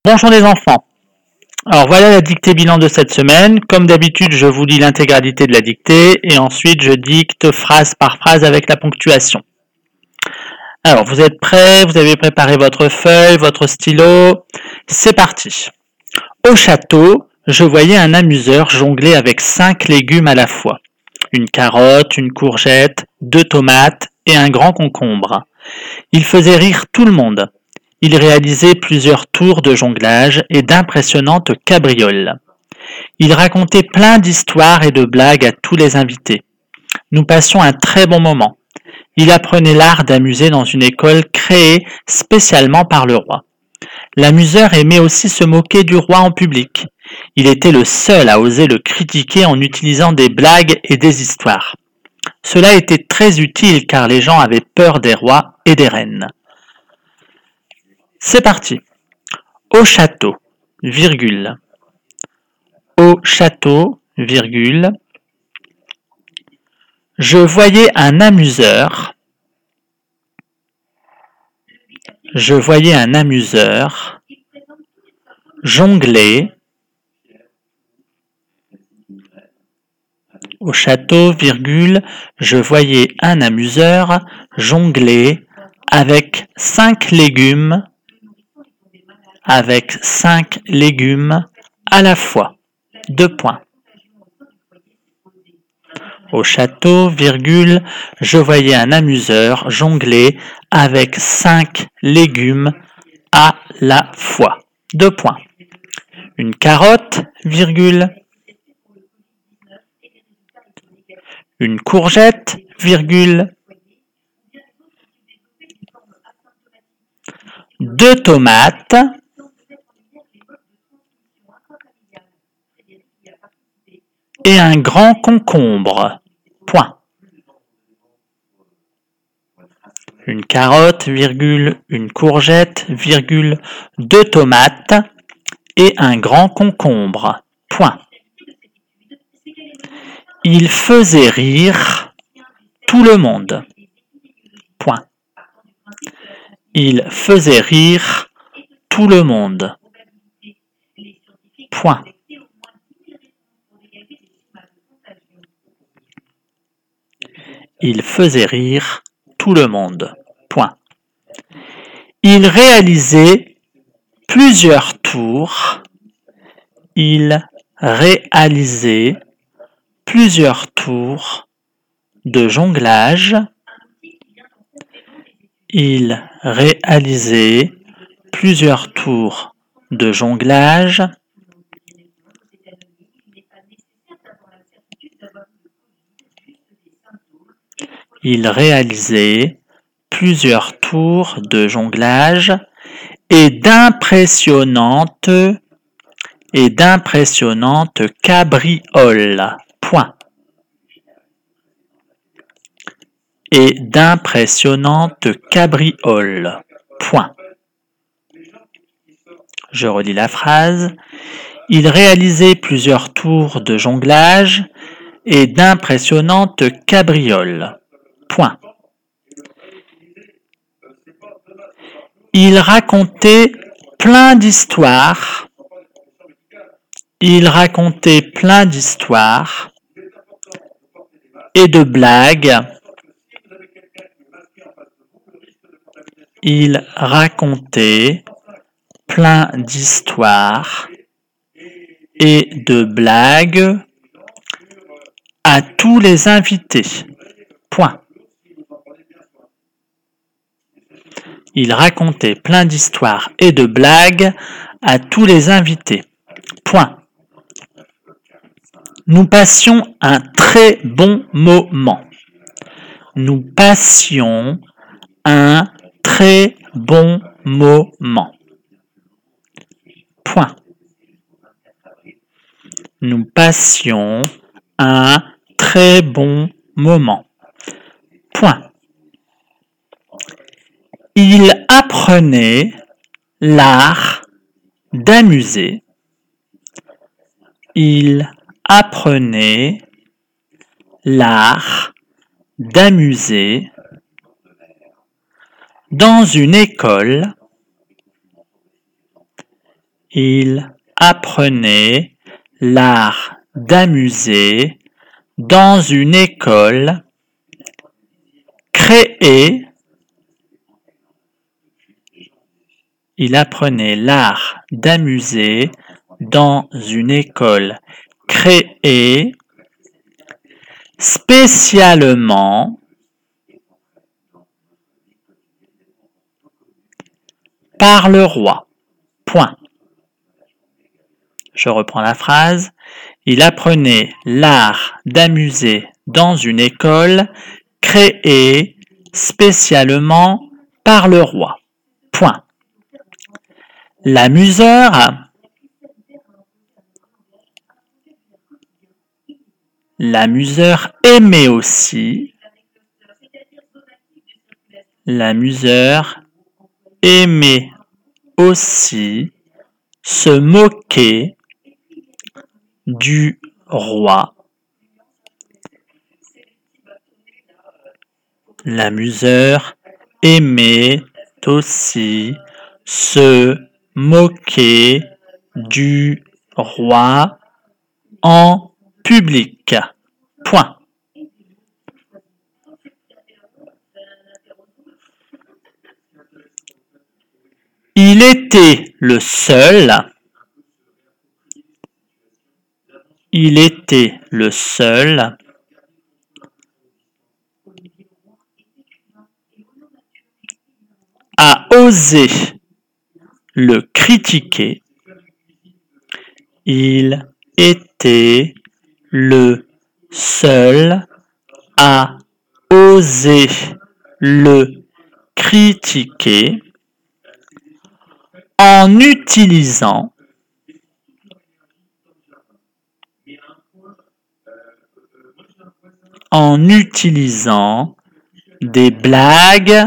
Bonjour les enfants. Alors voilà la dictée bilan de cette semaine. Comme d'habitude, je vous lis l'intégralité de la dictée et ensuite je dicte phrase par phrase avec la ponctuation. Alors vous êtes prêts? Vous avez préparé votre feuille, votre stylo? C'est parti. Au château, je voyais un amuseur jongler avec 5 légumes à la fois. Une carotte, une courgette, 2 tomates et un grand concombre. Il faisait rire tout le monde. Il réalisait plusieurs tours de jonglage et d'impressionnantes cabrioles. Il racontait plein d'histoires et de blagues à tous les invités. Nous passions un très bon moment. Il apprenait l'art d'amuser dans une école créée spécialement par le roi. L'amuseur aimait aussi se moquer du roi en public. Il était le seul à oser le critiquer en utilisant des blagues et des histoires. Cela était très utile car les gens avaient peur des rois et des reines. C'est parti. Au château, virgule. Au château, virgule. Je voyais un amuseur. Je voyais un amuseur jongler. Au château, virgule. Je voyais un amuseur jongler avec 5 légumes. Avec 5 légumes à la fois. 2 points. Au château, virgule, je voyais un amuseur jongler avec 5 légumes à la fois. 2 points. Une carotte, virgule. Une courgette, virgule. 2 tomates. Et un grand concombre. Point. Une carotte, virgule, une courgette, virgule, 2 tomates et un grand concombre. Point. Il faisait rire tout le monde. Point. Il faisait rire tout le monde. Point. Il faisait rire tout le monde. Point. Il réalisait plusieurs tours. Il réalisait plusieurs tours de jonglage. Il réalisait plusieurs tours de jonglage. Il réalisait plusieurs tours de jonglage et d'impressionnantes cabrioles. Point. Et d'impressionnantes cabrioles. Point. Je relis la phrase. Il réalisait plusieurs tours de jonglage et d'impressionnantes cabrioles. Point. Il racontait plein d'histoires. Il racontait plein d'histoires et de blagues. Il racontait plein d'histoires et de blagues à tous les invités. Point. Il racontait plein d'histoires et de blagues à tous les invités. Point. Nous passions un très bon moment. Nous passions un très bon moment. Point. Nous passions un très bon moment. Point. Il apprenait l'art d'amuser. Il apprenait l'art d'amuser dans une école Il apprenait l'art d'amuser dans une école créée. Il apprenait l'art d'amuser dans une école créée spécialement par le roi. Point. Je reprends la phrase. Il apprenait l'art d'amuser dans une école créée spécialement par le roi. Point. L'amuseur aimait aussi. L'amuseur aimait aussi se moquer du roi. L'amuseur aimait aussi se moquer du roi en public. Point. Il était le seul à oser le critiquer. Il était le seul à oser le critiquer en utilisant des blagues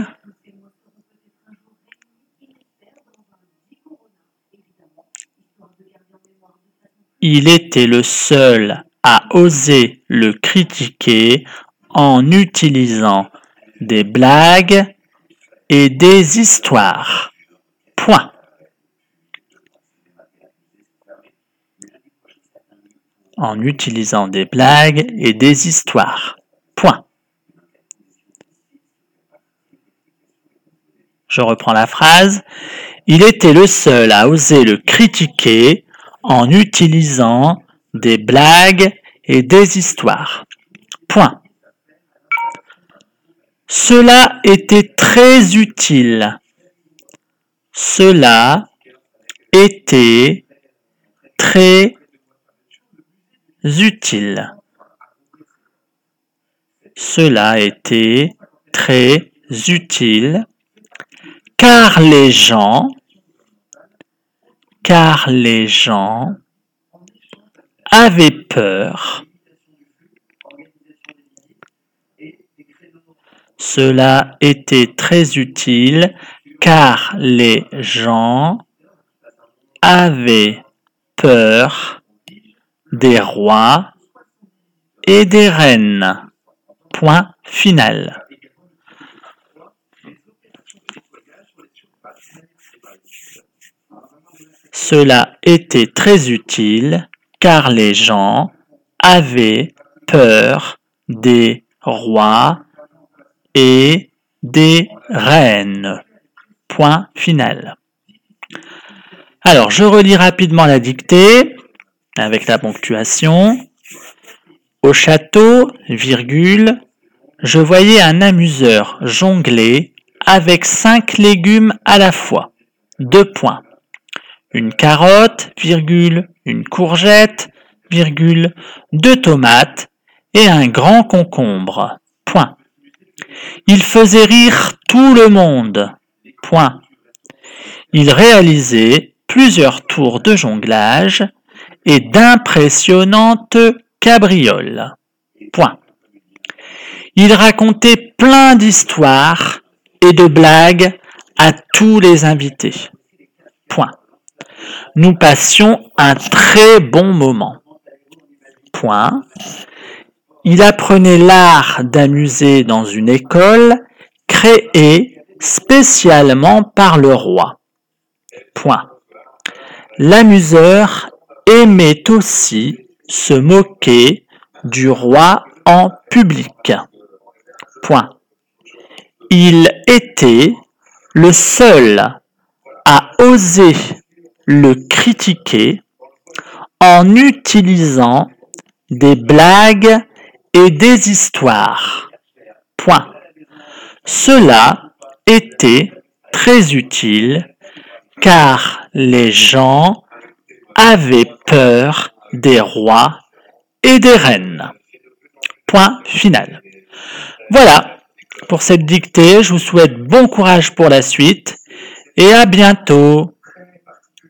Il était le seul à oser le critiquer en utilisant des blagues et des histoires. Point. En utilisant des blagues et des histoires. Point. Je reprends la phrase. Il était le seul à oser le critiquer en utilisant des blagues et des histoires. Point. Cela était très utile. Cela était très utile. Cela était très utile car les gens avaient peur. Cela était très utile car les gens avaient peur des rois et des reines. Point final. Cela était très utile car les gens avaient peur des rois et des reines. Point final. Alors, je relis rapidement la dictée avec la ponctuation. Au château, virgule, je voyais un amuseur jongler avec 5 légumes à la fois. 2 points. Une carotte, virgule, une courgette, virgule, 2 tomates et un grand concombre. Point. Il faisait rire tout le monde. Point. Il réalisait plusieurs tours de jonglage et d'impressionnantes cabrioles. Point. Il racontait plein d'histoires et de blagues à tous les invités. Point. Nous passions un très bon moment. Point. Il apprenait l'art d'amuser dans une école créée spécialement par le roi. Point. L'amuseur aimait aussi se moquer du roi en public. Point. Il était le seul à oser le critiquer en utilisant des blagues et des histoires. Point. Cela était très utile car les gens avaient peur des rois et des reines. Point final. Voilà pour cette dictée. Je vous souhaite bon courage pour la suite et à bientôt.